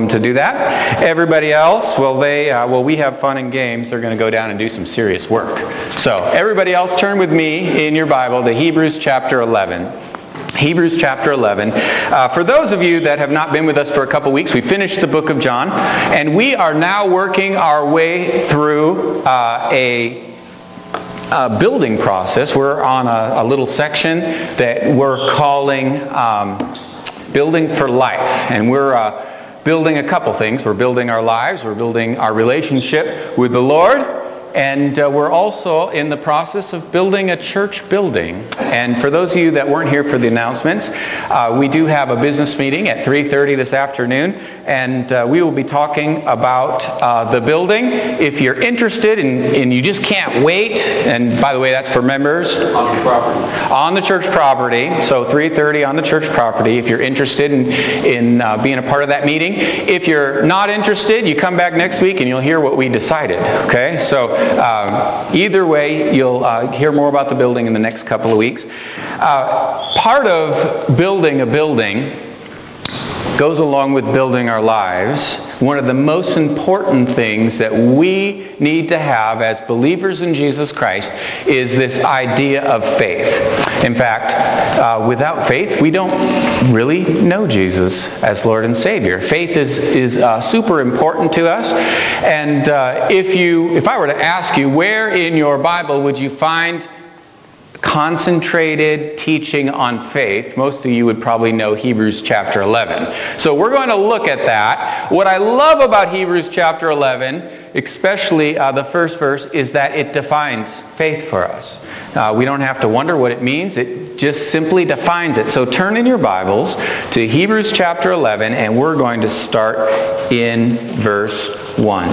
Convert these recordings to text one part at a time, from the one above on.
welcome to do that. Everybody else, we have fun and games. They're going to go down and do some serious work. So everybody else, turn with me in your Bible to Hebrews chapter 11. Hebrews chapter 11. For those of you that have not been with us for a couple weeks, we finished the book of John, and we are now working our way through a building process. We're on a little section that we're calling Building for Life. And we're building a couple things. We're building our lives. We're building our relationship with the Lord. And we're also in the process of building a church building. And for those of you that weren't here for the announcements, we do have a business meeting at 3:30 this afternoon. And we will be talking about the building. If you're interested and you just can't wait, and by the way, that's for members. On the property. On the church property. So 3:30 on the church property if you're interested in being a part of that meeting. If you're not interested, you come back next week and you'll hear what we decided. Okay? So either way, you'll hear more about the building in the next couple of weeks. Part of building a building goes along with building our lives. One of the most important things that we need to have as believers in Jesus Christ is this idea of faith. In fact, without faith, we don't really know Jesus as Lord and Savior. Faith is super important to us. And if I were to ask you, where in your Bible would you find concentrated teaching on faith, most of you would probably know Hebrews chapter 11. So we're going to look at that. What I love about Hebrews chapter 11, especially the first verse, is that it defines faith for us. We don't have to wonder what it means. It just simply defines it. So turn in your Bibles to Hebrews chapter 11, and we're going to start in verse 1.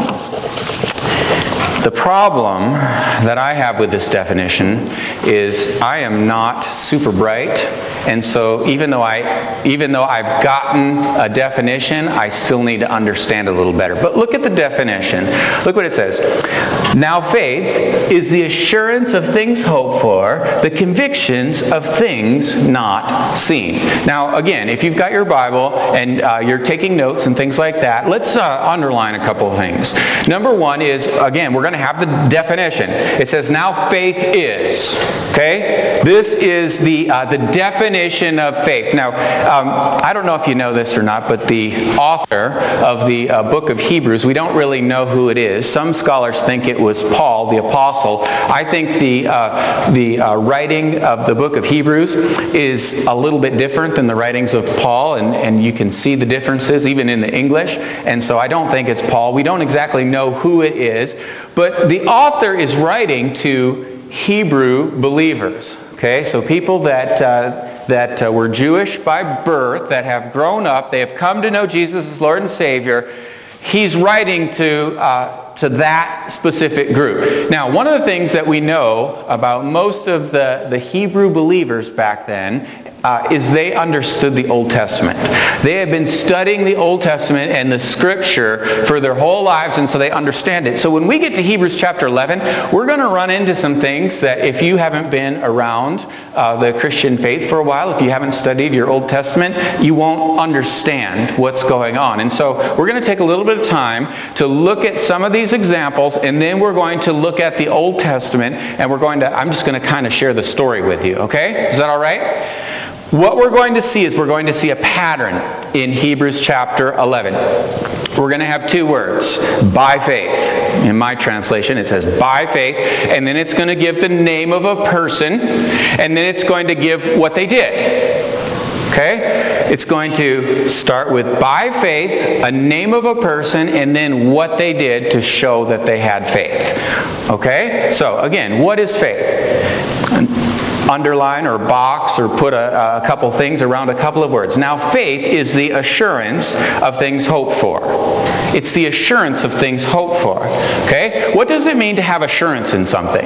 The problem that I have with this definition is I am not super bright, and so even though I've gotten a definition, I still need to understand it a little better. But look at the definition. Look what it says. Now faith is the assurance of things hoped for, the convictions of things not seen. Now again, if you've got your Bible and you're taking notes and things like that, let's underline a couple of things. Number one is, again, we're going to have the definition. It says, now faith is. Okay? This is the definition of faith. Now, I don't know if you know this or not, but the author of the book of Hebrews, we don't really know who it is. Some scholars think it was Paul, the apostle. I think the writing of the book of Hebrews is a little bit different than the writings of Paul, and you can see the differences even in the English. And so I don't think it's Paul. We don't exactly know who it is. But the author is writing to Hebrew believers. Okay, so people that were Jewish by birth, that have grown up, they have come to know Jesus as Lord and Savior. He's writing to that specific group. Now, one of the things that we know about most of the Hebrew believers back then is they understood the Old Testament. They have been studying the Old Testament and the Scripture for their whole lives, and so they understand it. So when we get to Hebrews chapter 11, we're going to run into some things that if you haven't been around the Christian faith for a while, if you haven't studied your Old Testament, you won't understand what's going on. And so we're going to take a little bit of time to look at some of these examples, and then we're going to look at the Old Testament, and I'm just going to kind of share the story with you, okay? Is that all right? What we're going to see is we're going to see a pattern in Hebrews chapter 11. We're going to have two words, by faith. In my translation, it says by faith, and then it's going to give the name of a person, and then it's going to give what they did. Okay? It's going to start with by faith, a name of a person, and then what they did to show that they had faith. Okay? So, again, what is faith? Underline or box or put a couple things around a couple of words. Now, faith is the assurance of things hoped for. It's the assurance of things hoped for. Okay? What does it mean to have assurance in something?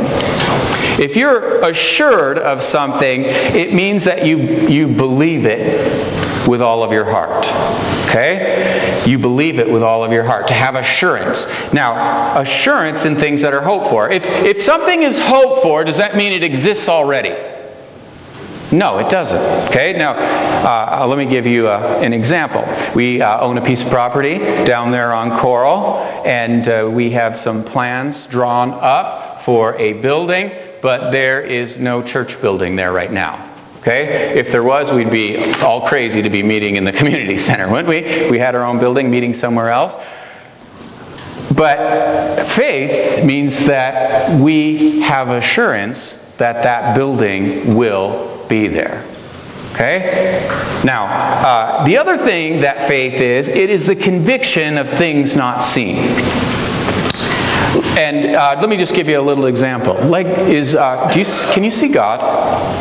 If you're assured of something, it means that you believe it with all of your heart. Okay? You believe it with all of your heart. To have assurance. Now, assurance in things that are hoped for. If something is hoped for, does that mean it exists already? No, it doesn't. Okay, now let me give you an example. We own a piece of property down there on Coral, and we have some plans drawn up for a building, but there is no church building there right now. Okay? If there was, we'd be all crazy to be meeting in the community center, wouldn't we? If we had our own building, meeting somewhere else. But faith means that we have assurance that that building will be there. Okay? Now, the other thing that faith is, it is the conviction of things not seen. And let me just give you a little example. Like, can you see God?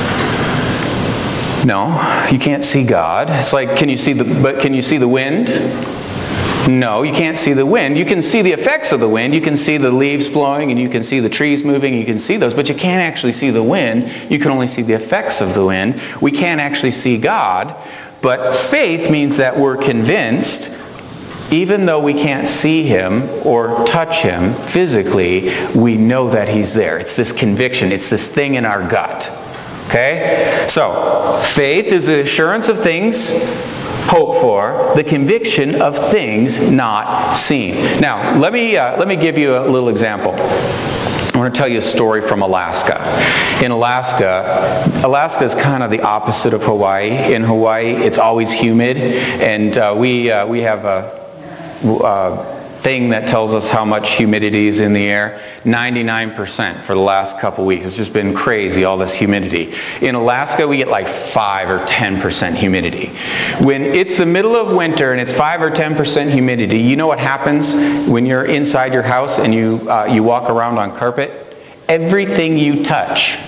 No, you can't see God. It's like, can you see the wind? No, you can't see the wind. You can see the effects of the wind. You can see the leaves blowing, and you can see the trees moving. You can see those, but you can't actually see the wind. You can only see the effects of the wind. We can't actually see God, but faith means that we're convinced, even though we can't see Him or touch Him physically, we know that He's there. It's this conviction. It's this thing in our gut. Okay? So, faith is the assurance of things hoped for, the conviction of things not seen. Now, let me give you a little example. I want to tell you a story from Alaska. In Alaska is kind of the opposite of Hawaii. In Hawaii, it's always humid, and we have a thing that tells us how much humidity is in the air. 99% for the last couple weeks. It's just been crazy, all this humidity. In Alaska, we get like 5 or 10% humidity. When it's the middle of winter and it's 5 or 10% humidity, you know what happens when you're inside your house and you walk around on carpet? Everything you touch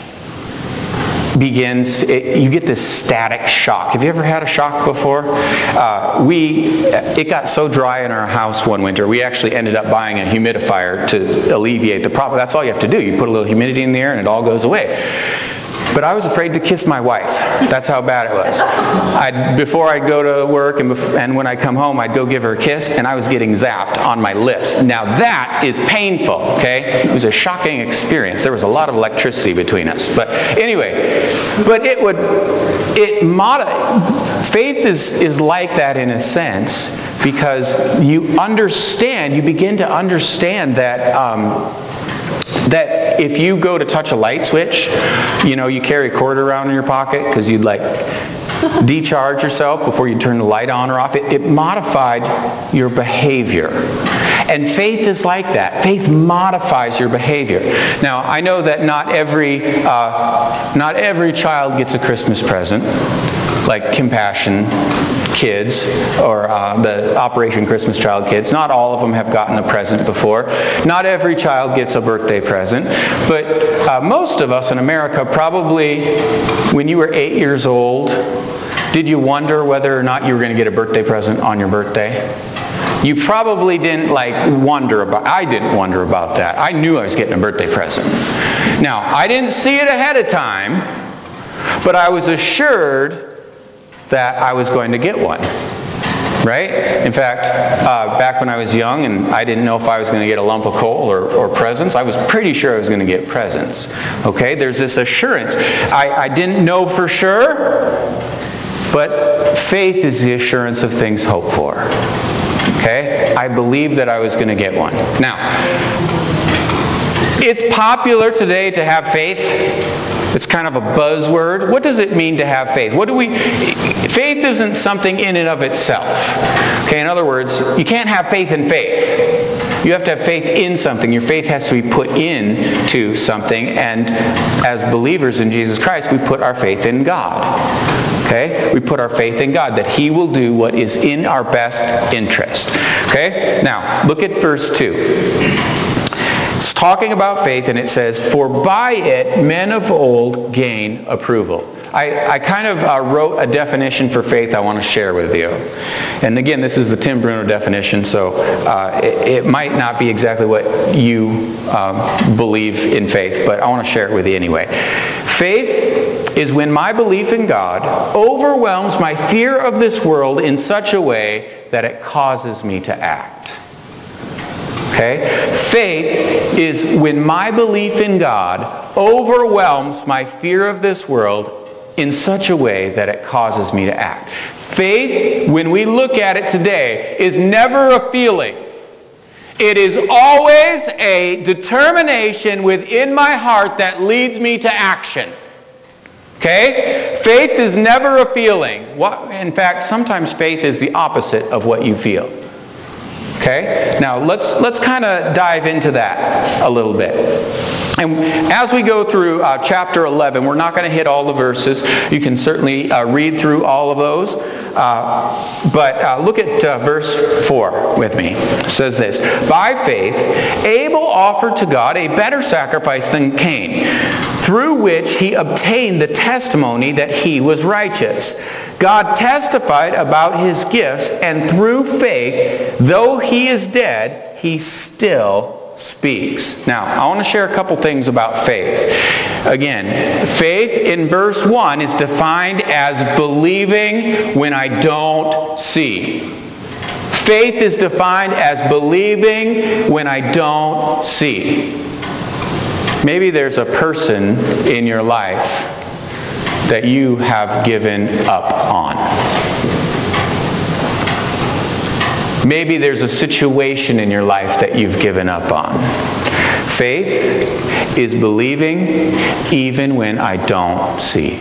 you get this static shock. Have you ever had a shock before? It got so dry in our house one winter, we actually ended up buying a humidifier to alleviate the problem. That's all you have to do. You put a little humidity in the air and it all goes away. But I was afraid to kiss my wife. That's how bad it was. Before I'd go to work and when I come home, I'd go give her a kiss, and I was getting zapped on my lips. Now that is painful, okay? It was a shocking experience. There was a lot of electricity between us. But anyway, faith is like that in a sense, because you begin to understand that if you go to touch a light switch, you carry a cord around in your pocket because you'd like decharge yourself before you turn the light on or off. It modified your behavior. And faith is like that. Faith modifies your behavior. Now, I know that not every child gets a Christmas present, like Compassion kids or the Operation Christmas Child kids. Not all of them have gotten a present before. Not every child gets a birthday present. But most of us in America probably, when you were 8 years old, did you wonder whether or not you were going to get a birthday present on your birthday? You probably didn't I didn't wonder about that. I knew I was getting a birthday present. Now, I didn't see it ahead of time, but I was assured that I was going to get one, right? In fact, back when I was young and I didn't know if I was going to get a lump of coal or presents, I was pretty sure I was going to get presents. Okay, there's this assurance. I didn't know for sure, but faith is the assurance of things hoped for. Okay, I believed that I was going to get one. Now, it's popular today to have faith. It's kind of a buzzword. What does it mean to have faith? Faith isn't something in and of itself. Okay, in other words, you can't have faith in faith. You have to have faith in something. Your faith has to be put into something. And as believers in Jesus Christ, we put our faith in God. Okay? We put our faith in God, that He will do what is in our best interest. Okay? Now, look at verse 2. It's talking about faith, and it says, "For by it men of old gain approval." I kind of wrote a definition for faith I want to share with you. And again, this is the Tim Bruno definition, so it might not be exactly what you believe in faith, but I want to share it with you anyway. Faith is when my belief in God overwhelms my fear of this world in such a way that it causes me to act. Okay? Faith is when my belief in God overwhelms my fear of this world in such a way that it causes me to act. Faith, when we look at it today, is never a feeling. It is always a determination within my heart that leads me to action. Okay? Faith is never a feeling. In fact, sometimes faith is the opposite of what you feel. Okay? Now, let's kind of dive into that a little bit. And as we go through chapter 11, we're not going to hit all the verses. You can certainly read through all of those. But look at verse 4 with me. It says this, "By faith, Abel offered to God a better sacrifice than Cain, through which he obtained the testimony that he was righteous. God testified about his gifts, and through faith, though he is dead, he still speaks." Now, I want to share a couple things about faith. Again, faith in verse 1 is defined as believing when I don't see. Faith is defined as believing when I don't see. Maybe there's a person in your life that you have given up on. Maybe there's a situation in your life that you've given up on. Faith is believing even when I don't see.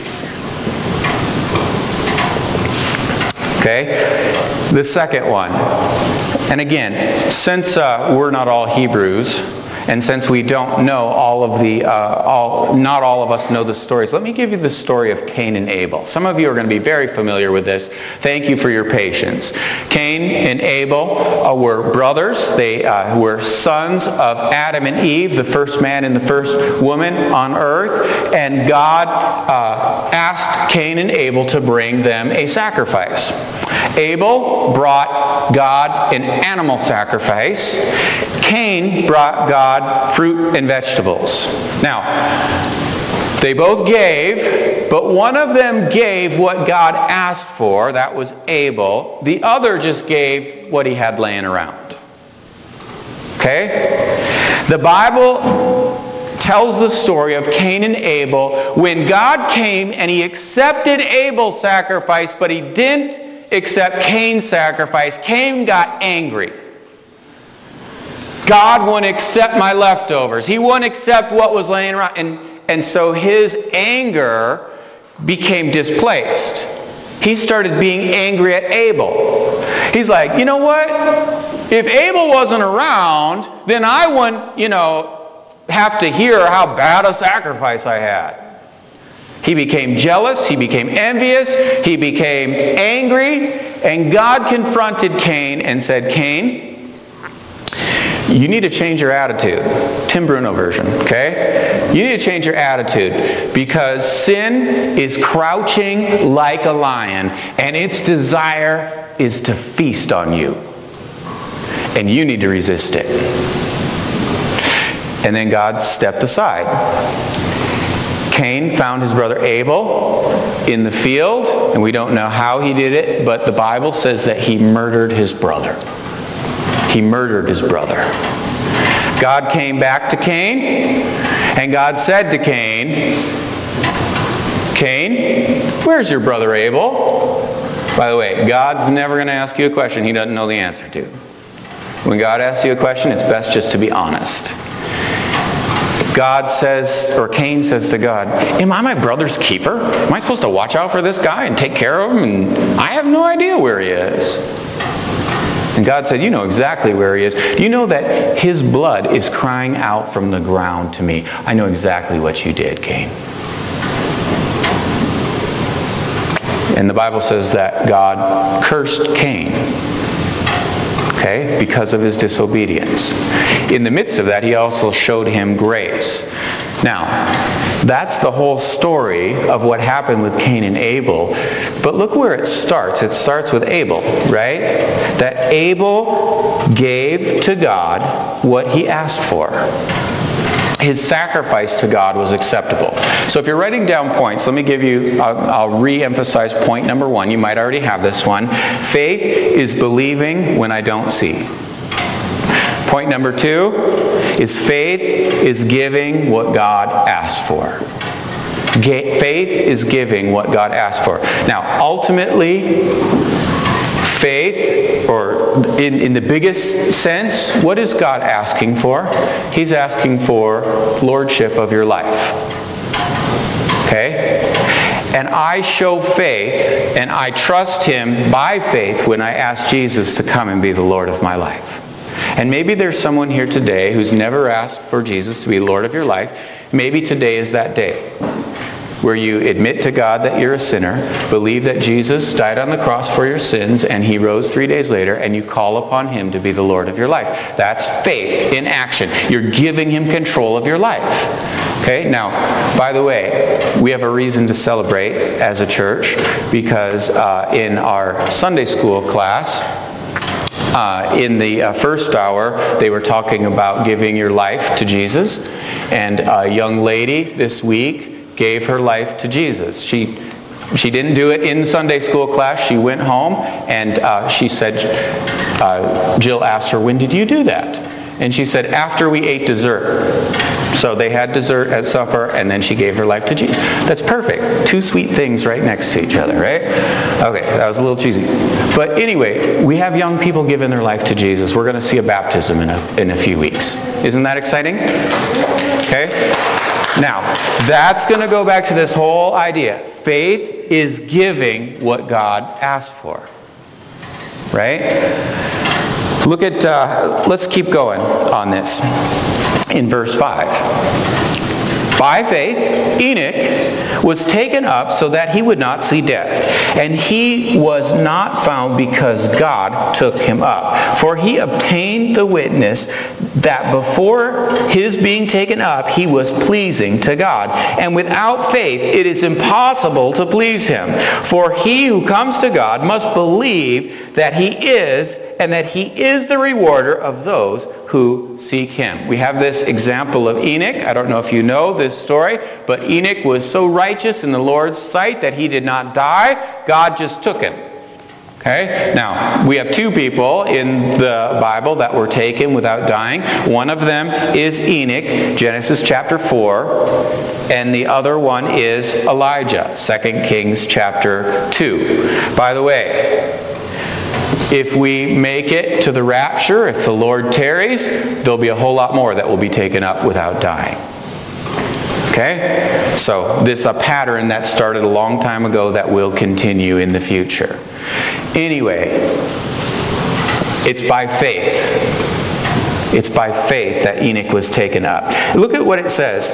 Okay? The second one. And again, since we're not all Hebrews, and since we don't know all of the, not all of us know the stories, let me give you the story of Cain and Abel. Some of you are going to be very familiar with this. Thank you for your patience. Cain and Abel were brothers. They were sons of Adam and Eve, the first man and the first woman on earth. And God asked Cain and Abel to bring them a sacrifice. Abel brought God an animal sacrifice. Cain brought God fruit and vegetables. Now, they both gave, but one of them gave what God asked for. That was Abel. The other just gave what he had laying around. Okay? The Bible tells the story of Cain and Abel when God came and he accepted Abel's sacrifice, but he didn't accept Cain's sacrifice. Cain got angry. God wouldn't accept my leftovers. He wouldn't accept what was laying around. And so his anger became displaced. He started being angry at Abel. He's like, you know what? If Abel wasn't around, then I wouldn't, have to hear how bad a sacrifice I had. He became jealous, he became envious, he became angry, and God confronted Cain and said, Cain, you need to change your attitude. Tim Bruno version, okay? You need to change your attitude because sin is crouching like a lion, and its desire is to feast on you. And you need to resist it. And then God stepped aside. Cain found his brother Abel in the field, and we don't know how he did it, but the Bible says that he murdered his brother. He murdered his brother. God came back to Cain, and God said to Cain, Cain, where's your brother Abel? By the way, God's never going to ask you a question he doesn't know the answer to. When God asks you a question, it's best just to be honest. God says, or Cain says to God, am I my brother's keeper? Am I supposed to watch out for this guy and take care of him? And I have no idea where he is. And God said, you know exactly where he is. Do you know that his blood is crying out from the ground to me? I know exactly what you did, Cain. And the Bible says that God cursed Cain. Okay, because of his disobedience. In the midst of that, he also showed him grace. Now, that's the whole story of what happened with Cain and Abel. But look where it starts. It starts with Abel, right? That Abel gave to God what he asked for. His sacrifice to God was acceptable. So if you're writing down points, let me give you, I'll re-emphasize point number 1. You might already have this one. Faith is believing when I don't see. Point number 2 is faith is giving what God asked for. Faith is giving what God asked for. Now, ultimately, faith, or in the biggest sense, what is God asking for? He's asking for lordship of your life. Okay? And I show faith, and I trust Him by faith when I ask Jesus to come and be the Lord of my life. And maybe there's someone here today who's never asked for Jesus to be Lord of your life. Maybe today is that day where you admit to God that you're a sinner, believe that Jesus died on the cross for your sins, and He rose 3 days later, and you call upon Him to be the Lord of your life. That's faith in action. You're giving Him control of your life. Okay, now, by the way, we have a reason to celebrate as a church, because in our Sunday school class, in the first hour, they were talking about giving your life to Jesus. And a young lady this week gave her life to Jesus. She didn't do it in Sunday school class. She went home, and she said, Jill asked her, when did you do that? And she said, after we ate dessert. So they had dessert at supper, and then she gave her life to Jesus. That's perfect. Two sweet things right next to each other, right? Okay, that was a little cheesy. But anyway, we have young people giving their life to Jesus. We're going to see a baptism in a few weeks. Isn't that exciting? Okay? Now, that's going to go back to this whole idea. Faith is giving what God asked for. Right? Look at, let's keep going on this. In verse 5. By faith, Enoch was taken up so that he would not see death. And he was not found because God took him up. For he obtained the witness that before his being taken up, he was pleasing to God. And without faith, it is impossible to please Him. For he who comes to God must believe that He is, and that He is the rewarder of those who seek Him. We have this example of Enoch. I don't know if you know this story, but Enoch was so righteous in the Lord's sight that he did not die. God just took him. Okay? Now, we have two people in the Bible that were taken without dying. One of them is Enoch, Genesis chapter 4, and the other one is Elijah, 2 Kings chapter 2. By the way, if we make it to the rapture, if the Lord tarries, there'll be a whole lot more that will be taken up without dying. Okay? So this is a pattern that started a long time ago that will continue in the future. Anyway, it's by faith. It's by faith that Enoch was taken up. Look at what it says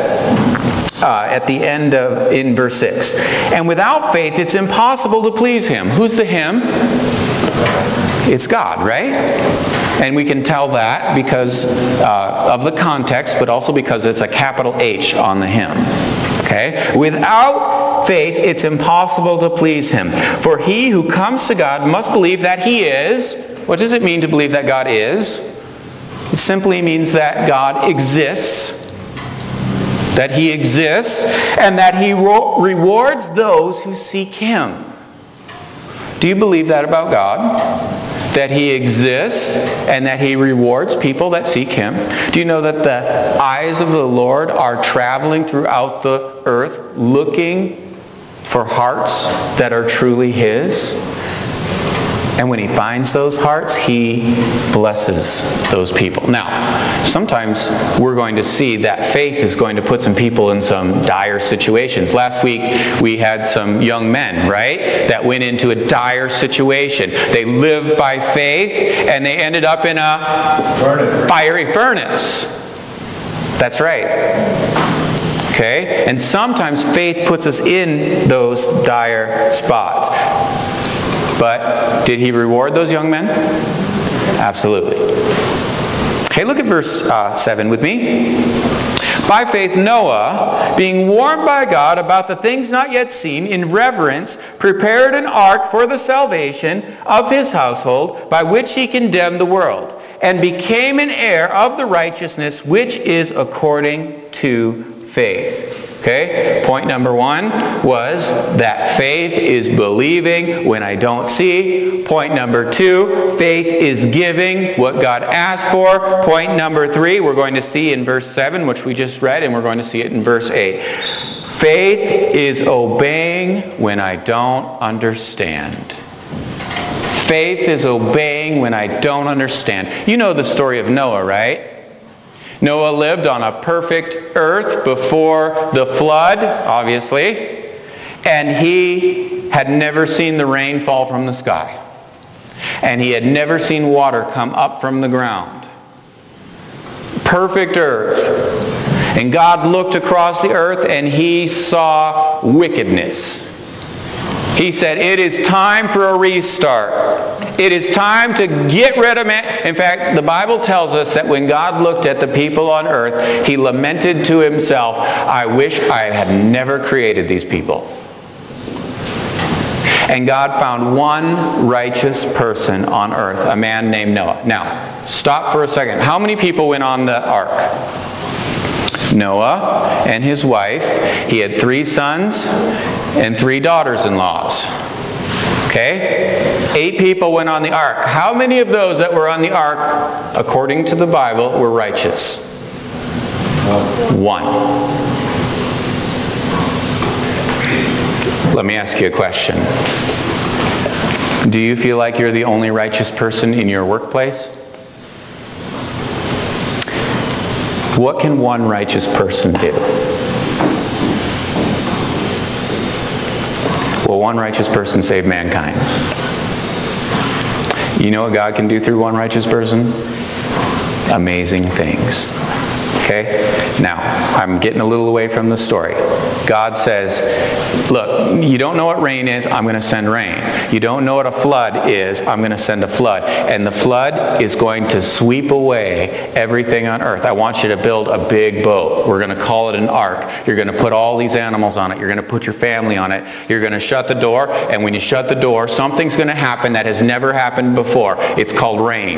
at the end in verse 6. And without faith, it's impossible to please Him. Who's the Him? It's God, right? And we can tell that because of the context, but also because it's a capital H on the hymn. Okay? Without faith, it's impossible to please Him. For he who comes to God must believe that He is. What does it mean to believe that God is? It simply means that God exists. That He exists, and that He rewards those who seek Him. Do you believe that about God? That He exists and that He rewards people that seek Him? Do you know that the eyes of the Lord are traveling throughout the earth looking for hearts that are truly His? And when He finds those hearts, He blesses those people. Now, sometimes we're going to see that faith is going to put some people in some dire situations. Last week, we had some young men, right, that went into a dire situation. They lived by faith, and they ended up in a fiery furnace. That's right. Okay? And sometimes faith puts us in those dire spots. But did He reward those young men? Absolutely. Okay, look at verse 7 with me. By faith Noah, being warned by God about the things not yet seen, in reverence, prepared an ark for the salvation of his household, by which he condemned the world, and became an heir of the righteousness which is according to faith. Okay, point number 1 was that faith is believing when I don't see. Point number 2, faith is giving what God asked for. Point number 3, we're going to see in verse 7, which we just read, and we're going to see it in verse 8. Faith is obeying when I don't understand. Faith is obeying when I don't understand. You know the story of Noah, right? Noah lived on a perfect earth before the flood, obviously, and he had never seen the rain fall from the sky. And he had never seen water come up from the ground. Perfect earth. And God looked across the earth and he saw wickedness. He said, it is time for a restart. It is time to get rid of man. In fact, the Bible tells us that when God looked at the people on earth, he lamented to himself, I wish I had never created these people. And God found one righteous person on earth, a man named Noah. Now, stop for a second. How many people went on the ark? Noah and his wife. He had 3 sons and 3 daughters-in-laws. Okay? 8 people went on the ark. How many of those that were on the ark, according to the Bible, were righteous? 1. Let me ask you a question. Do you feel like you're the only righteous person in your workplace? What can one righteous person do? Well, one righteous person saved mankind. You know what God can do through one righteous person? Amazing things. Okay? Now, I'm getting a little away from the story. God says, look, you don't know what rain is, I'm going to send rain. You don't know what a flood is, I'm going to send a flood. And the flood is going to sweep away everything on earth. I want you to build a big boat. We're going to call it an ark. You're going to put all these animals on it. You're going to put your family on it. You're going to shut the door. And when you shut the door, something's going to happen that has never happened before. It's called rain.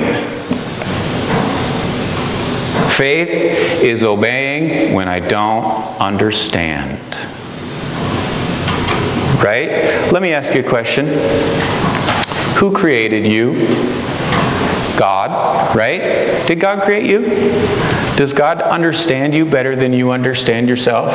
Faith is obeying when I don't understand. Right? Let me ask you a question. Who created you? God, right? Did God create you? Does God understand you better than you understand yourself?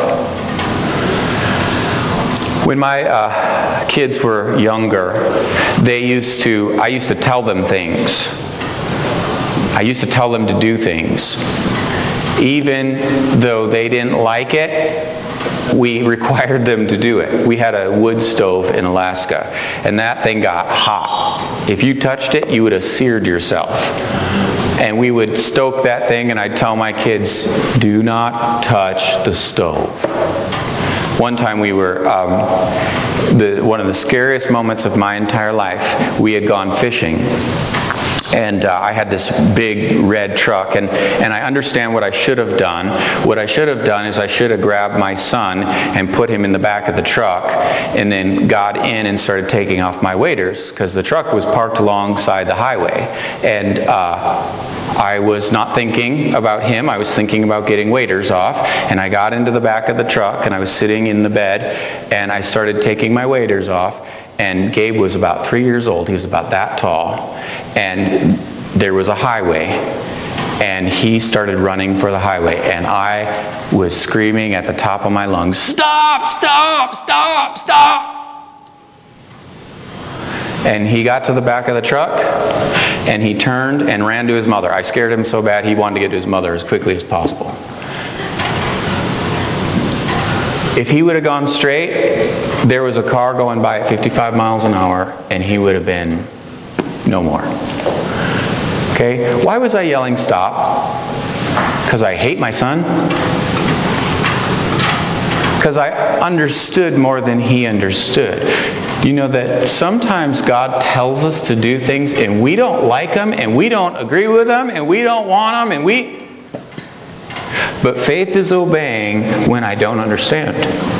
When my kids were younger, I used to tell them things. I used to tell them to do things. Even though they didn't like it, we required them to do it. We had a wood stove in Alaska, and that thing got hot. If you touched it, you would have seared yourself. And we would stoke that thing, and I'd tell my kids, do not touch the stove. One time we were, one of the scariest moments of my entire life, we had gone fishing. And I had this big red truck, and I understand what I should have done. What I should have done is I should have grabbed my son and put him in the back of the truck and then got in and started taking off my waders because the truck was parked alongside the highway. And I was not thinking about him. I was thinking about getting waders off. And I got into the back of the truck and I was sitting in the bed and I started taking my waders off. And Gabe was about 3 years old. He was about that tall. And there was a highway. And he started running for the highway. And I was screaming at the top of my lungs, stop, stop, stop, stop. And he got to the back of the truck. And he turned and ran to his mother. I scared him so bad he wanted to get to his mother as quickly as possible. If he would have gone straight, there was a car going by at 55 miles an hour, and he would have been no more. Okay? Why was I yelling stop? Because I hate my son? Because I understood more than he understood. You know that sometimes God tells us to do things, and we don't like them, and we don't agree with them, and we don't want them, and But faith is obeying when I don't understand.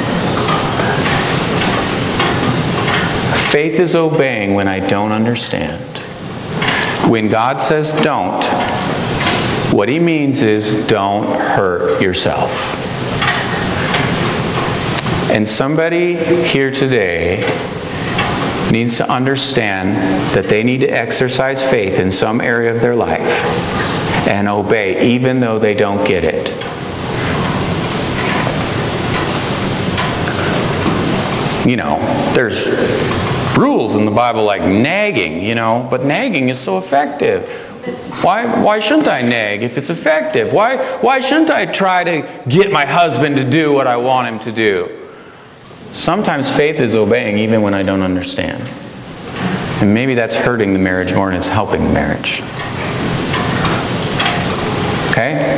Faith is obeying when I don't understand. When God says don't, what he means is don't hurt yourself. And somebody here today needs to understand that they need to exercise faith in some area of their life and obey even though they don't get it. there's rules in the Bible like nagging, but nagging is so effective. Why shouldn't I nag if it's effective? Why shouldn't I try to get my husband to do what I want him to do? Sometimes faith is obeying even when I don't understand. And maybe that's hurting the marriage more than it's helping the marriage. Okay?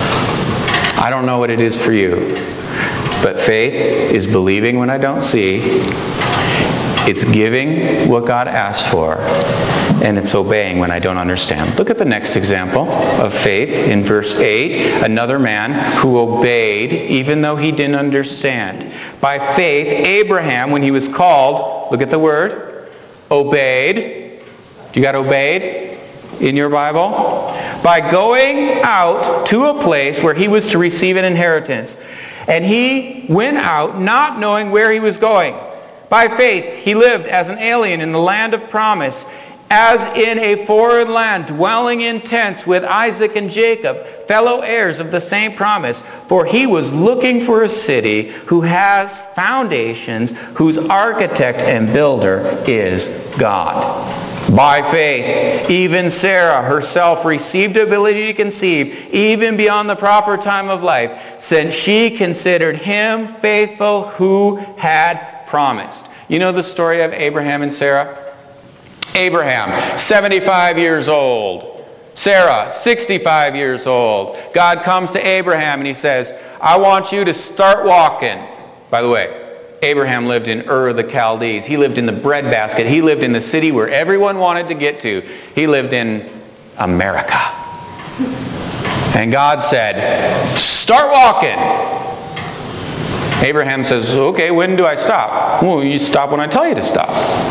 I don't know what it is for you. But faith is believing when I don't see. It's giving what God asked for. And it's obeying when I don't understand. Look at the next example of faith in verse 8. Another man who obeyed even though he didn't understand. By faith, Abraham, when he was called, look at the word, obeyed. You got obeyed in your Bible? By going out to a place where he was to receive an inheritance. And he went out not knowing where he was going. By faith, he lived as an alien in the land of promise, as in a foreign land, dwelling in tents with Isaac and Jacob, fellow heirs of the same promise. For he was looking for a city who has foundations, whose architect and builder is God. By faith, even Sarah herself received ability to conceive, even beyond the proper time of life, since she considered him faithful who had promised. You know the story of Abraham and Sarah? Abraham, 75 years old. Sarah, 65 years old. God comes to Abraham and he says, I want you to start walking. By the way, Abraham lived in Ur of the Chaldees. He lived in the breadbasket. He lived in the city where everyone wanted to get to. He lived in America. And God said, start walking. Abraham says, okay, when do I stop? Well, you stop when I tell you to stop.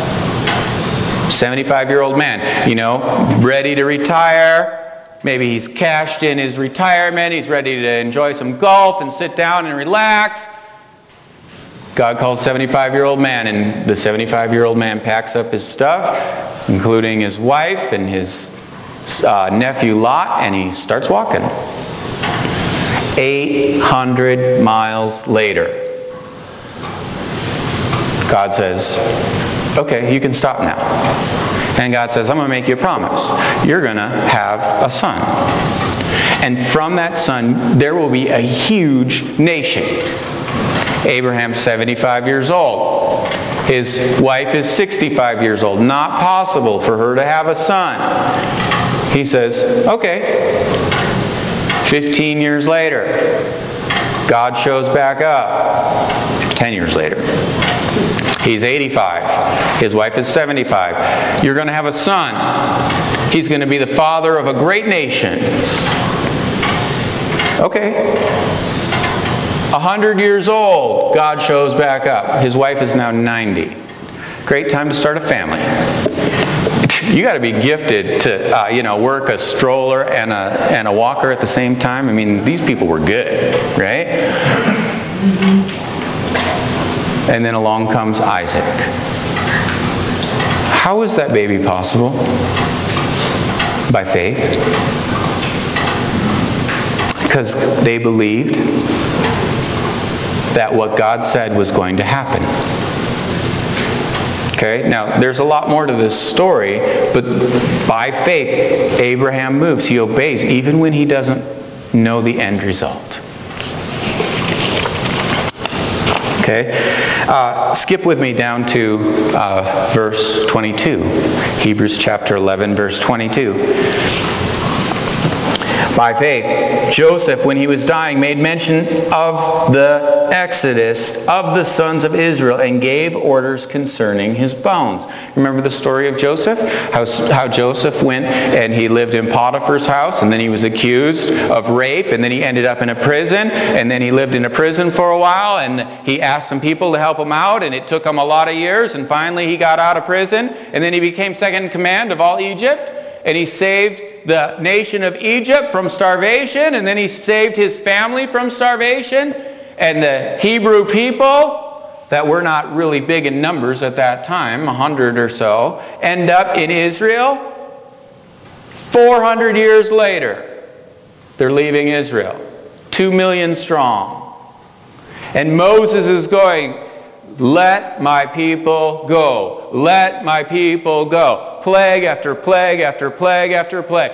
75-year-old man, ready to retire. Maybe he's cashed in his retirement. He's ready to enjoy some golf and sit down and relax. God calls 75-year-old man, and the 75-year-old man packs up his stuff, including his wife and his nephew Lot, and he starts walking. 800 miles later, God says, okay, you can stop now. And God says, I'm going to make you a promise. You're going to have a son. And from that son, there will be a huge nation. Abraham's 75 years old. His wife is 65 years old. Not possible for her to have a son. He says, okay. 15 years later, God shows back up. 10 years later. He's 85. His wife is 75. You're going to have a son. He's going to be the father of a great nation. Okay. 100 years old, God shows back up. His wife is now 90. Great time to start a family. You got to be gifted to, work a stroller and a walker at the same time. I mean, these people were good, right? And then along comes Isaac. How is that baby possible? By faith. Because they believed that what God said was going to happen. Okay, now there's a lot more to this story, but by faith, Abraham moves. He obeys even when he doesn't know the end result. Okay, skip with me down to verse 22. Hebrews chapter 11, verse 22. By faith, Joseph, when he was dying, made mention of the exodus of the sons of Israel and gave orders concerning his bones. Remember the story of Joseph? How Joseph went and he lived in Potiphar's house, and then he was accused of rape, and then he ended up in a prison, and then he lived in a prison for a while, and he asked some people to help him out, and it took him a lot of years, and finally he got out of prison, and then he became second in command of all Egypt, and he saved the nation of Egypt from starvation, and then he saved his family from starvation. And the Hebrew people, that were not really big in numbers at that time, 100 or so, end up in Israel. 400 years later, they're leaving Israel. 2 million strong. And Moses is going, let my people go. Let my people go. Plague after plague after plague after plague.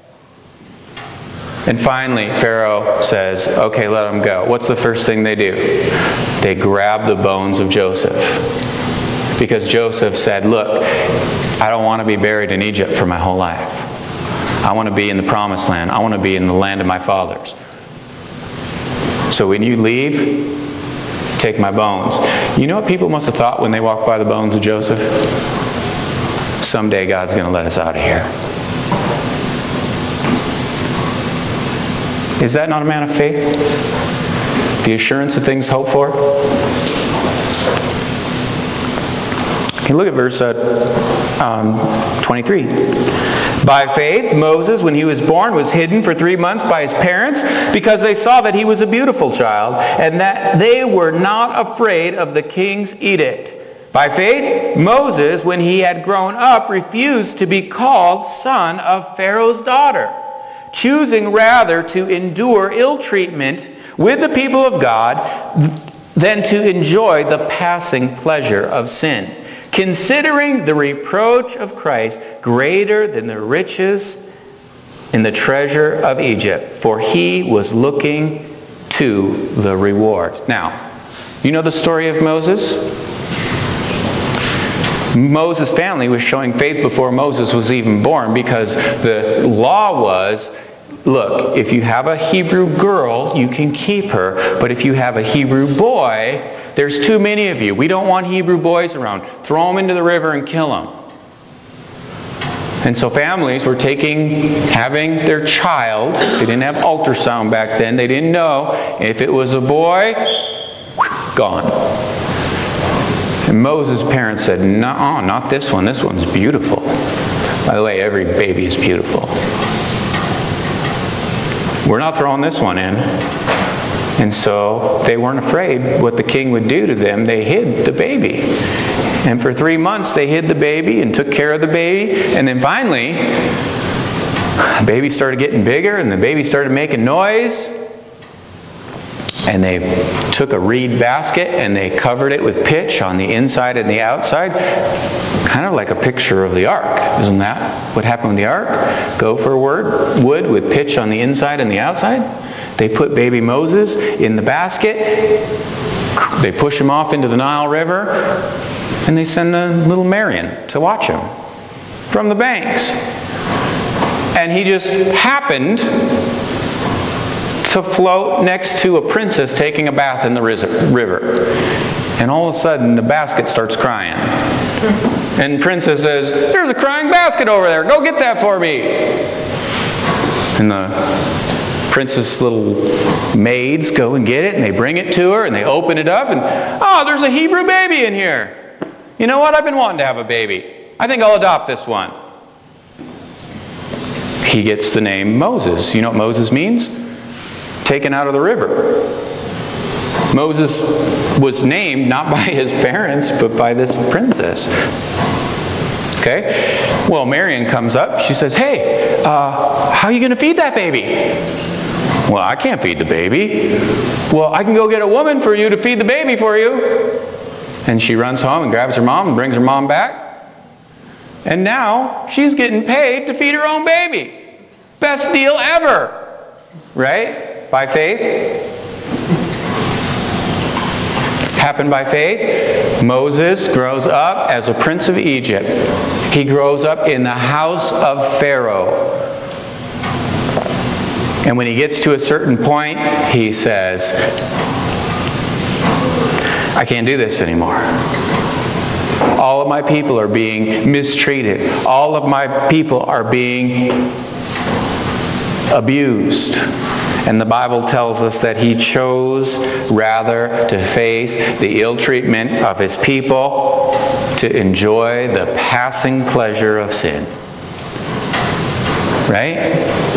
And finally, Pharaoh says, okay, let them go. What's the first thing they do? They grab the bones of Joseph. Because Joseph said, look, I don't want to be buried in Egypt for my whole life. I want to be in the promised land. I want to be in the land of my fathers. So when you leave, take my bones. You know what people must have thought when they walked by the bones of Joseph? Someday God's going to let us out of here. Is that not a man of faith? The assurance of things hoped for? Okay, look at verse 23. By faith, Moses, when he was born, was hidden for 3 months by his parents because they saw that he was a beautiful child and that they were not afraid of the king's edict. By faith, Moses, when he had grown up, refused to be called son of Pharaoh's daughter, choosing rather to endure ill treatment with the people of God than to enjoy the passing pleasure of sin, considering the reproach of Christ greater than the riches in the treasure of Egypt, for he was looking to the reward. Now, you know the story of Moses? Moses' family was showing faith before Moses was even born, because the law was, look, if you have a Hebrew girl, you can keep her, but if you have a Hebrew boy, there's too many of you. We don't want Hebrew boys around. Throw them into the river and kill them. And so families were having their child. They didn't have ultrasound back then. They didn't know. If it was a boy, gone. And Moses' parents said, no, not this one. This one's beautiful. By the way, every baby is beautiful. We're not throwing this one in. And so they weren't afraid what the king would do to them. They hid the baby. And for 3 months they hid the baby and took care of the baby. And then finally, the baby started getting bigger and the baby started making noise. And they took a reed basket and they covered it with pitch on the inside and the outside. Kind of like a picture of the ark. Isn't that what happened with the ark? Gopher wood with pitch on the inside and the outside. They put baby Moses in the basket. They push him off into the Nile River. And they send the little Marion to watch him from the banks. And he just happened to float next to a princess taking a bath in the river. And all of a sudden the basket starts crying. And princess says, there's a crying basket over there. Go get that for me. And the princess' little maids go and get it, and they bring it to her, and they open it up, and oh, there's a Hebrew baby in here. You know what? I've been wanting to have a baby. I think I'll adopt this one. He gets the name Moses. You know what Moses means? Taken out of the river. Moses was named not by his parents, but by this princess. Okay? Well, Marion comes up. She says, hey, how are you going to feed that baby? Well, I can't feed the baby. Well, I can go get a woman for you to feed the baby for you. And she runs home and grabs her mom and brings her mom back. And now she's getting paid to feed her own baby. Best deal ever. Right? By faith. Happened by faith. Moses grows up as a prince of Egypt. He grows up in the house of Pharaoh. And when he gets to a certain point, he says, I can't do this anymore. All of my people are being mistreated. All of my people are being abused. And the Bible tells us that he chose rather to face the ill treatment of his people to enjoy the passing pleasure of sin. Right?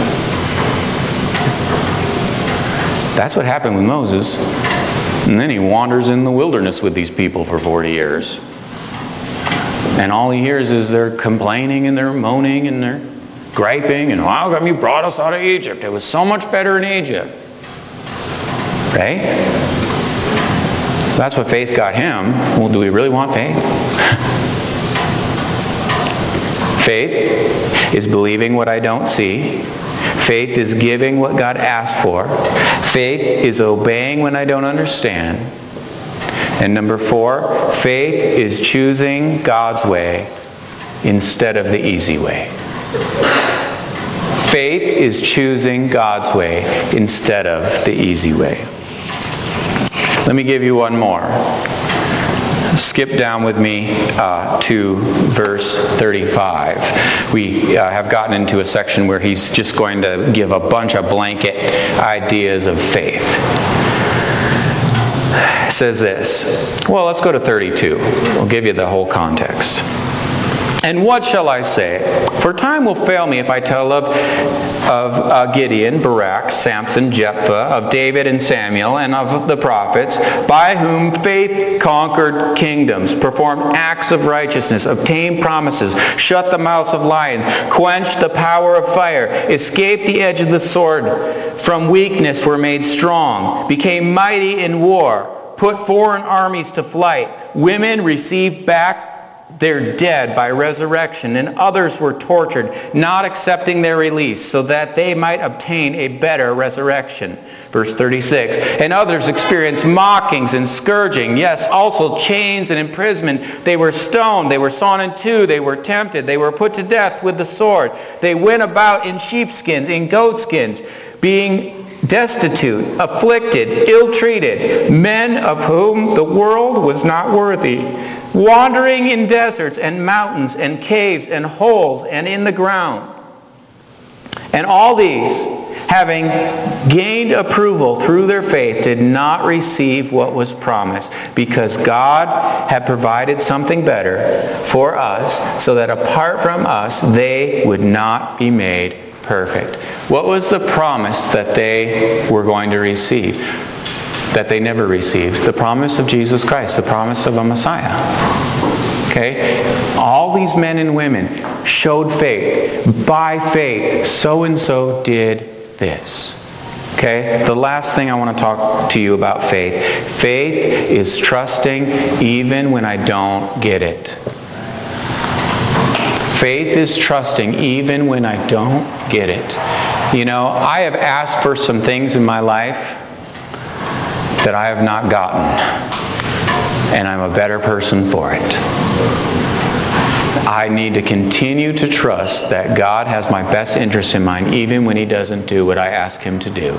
That's what happened with Moses. And then he wanders in the wilderness with these people for 40 years. And all he hears is they're complaining and they're moaning and they're griping. And how come you brought us out of Egypt? It was so much better in Egypt. Right? That's what faith got him. Well, do we really want faith? Faith is believing what I don't see. Faith is giving what God asked for. Faith is obeying when I don't understand. And number 4, faith is choosing God's way instead of the easy way. Faith is choosing God's way instead of the easy way. Let me give you one more. Skip down with me to verse 35. We have gotten into a section where he's just going to give a bunch of blanket ideas of faith. It says this. Well, let's go to 32. We'll give you the whole context. And what shall I say? For time will fail me if I tell of Gideon, Barak, Samson, Jephthah, of David and Samuel, and of the prophets, by whom faith conquered kingdoms, performed acts of righteousness, obtained promises, shut the mouths of lions, quenched the power of fire, escaped the edge of the sword, from weakness were made strong, became mighty in war, put foreign armies to flight. Women received back their dead by resurrection, and others were tortured, not accepting their release, so that they might obtain a better resurrection. Verse 36, and others experienced mockings and scourging, yes, also chains and imprisonment. They were stoned, they were sawn in two, they were tempted, they were put to death with the sword. They went about in sheepskins, in goatskins, being destitute, afflicted, ill-treated, men of whom the world was not worthy, wandering in deserts and mountains and caves and holes and in the ground. And all these, having gained approval through their faith, did not receive what was promised, because God had provided something better for us, so that apart from us they would not be made perfect. What was the promise that they were going to receive that they never received? The promise of Jesus Christ, the promise of a Messiah. Okay? All these men and women showed faith. By faith, so-and-so did this. Okay? The last thing I want to talk to you about faith. Faith is trusting even when I don't get it. Faith is trusting even when I don't get it. You know, I have asked for some things in my life that I have not gotten, and I'm a better person for it. I need to continue to trust that God has my best interest in mind, even when He doesn't do what I ask Him to do.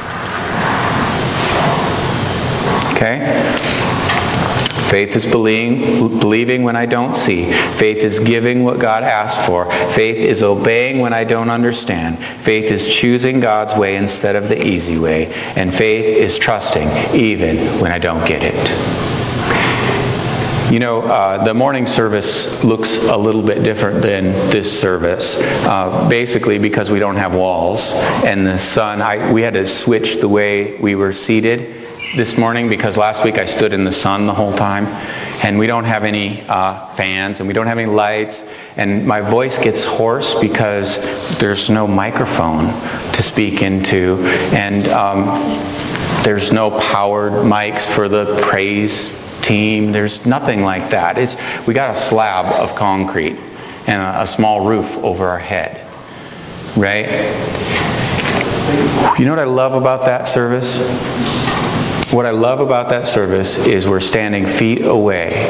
Okay? Faith is believing when I don't see. Faith is giving what God asked for. Faith is obeying when I don't understand. Faith is choosing God's way instead of the easy way. And faith is trusting even when I don't get it. You know, the morning service looks a little bit different than this service, basically because we don't have walls. And the sun, we had to switch the way we were seated this morning, because last week I stood in the sun the whole time, and we don't have any fans, and we don't have any lights, and my voice gets hoarse because there's no microphone to speak into, and there's no powered mics for the praise team. There's nothing like that. We got a slab of concrete and a small roof over our head, right? You know what I love about that service? What I love about that service is we're standing feet away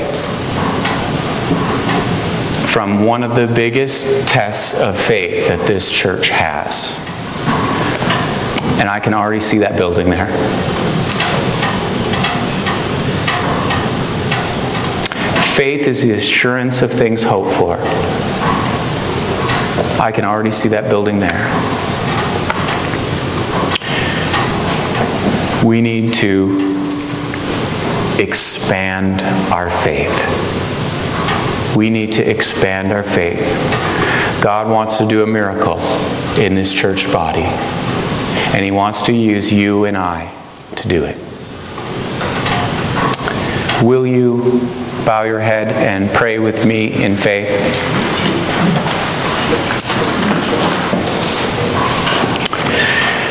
from one of the biggest tests of faith that this church has. And I can already see that building there. Faith is the assurance of things hoped for. I can already see that building there. We need to expand our faith. We need to expand our faith. God wants to do a miracle in this church body. And He wants to use you and I to do it. Will you bow your head and pray with me in faith?